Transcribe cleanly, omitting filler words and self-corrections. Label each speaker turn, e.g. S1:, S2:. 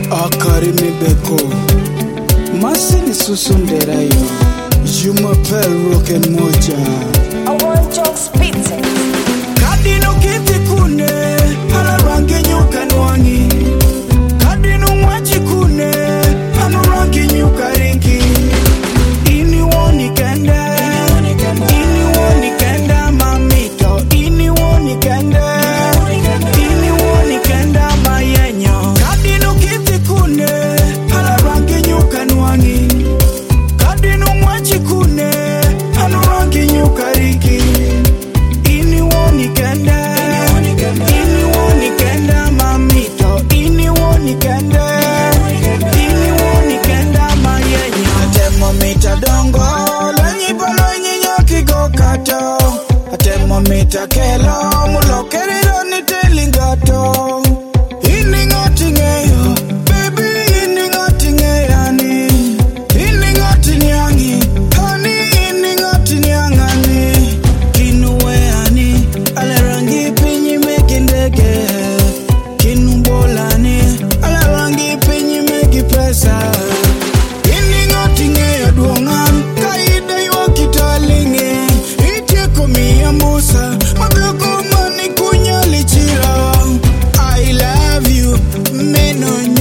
S1: Akarimi Beko Masini Susundera yo Juma Pel Roken Moja
S2: I want jokes pizza.
S1: Kadino kiti kune Hala rangi nyuka nwangi Kadino mwachi kune Hano rangi nyuka ringi Ini woni kende Ini woni kenda mamito Ini woni kende Ini woni kenda mayenyo Kadino kiti kune Hala rangi nyuka nwangi Kadino mwachi kune Hano rangi nyuka ringi Ini woni kende Ini woni kenda mamito Ini woni kende Ini woni kenda mayenyo Atemo mita dongo Lenyi balonyi nyoki go kato Atemo mita kelo Mulokeriro ni telingato Ini ngoti ngeyo Baby ini ngoti ngeyani Ini ngoti nyangi Honey ini ngoti nyangani Kinuweani Alarangi pinyi meki ndege Kinumbolani Alarangi pinyi meki pesa Ini ngoti ngeyo duongan Kaide yo kitalingi Itieko miya musa Mabeko mani kunyali chira I love you Meno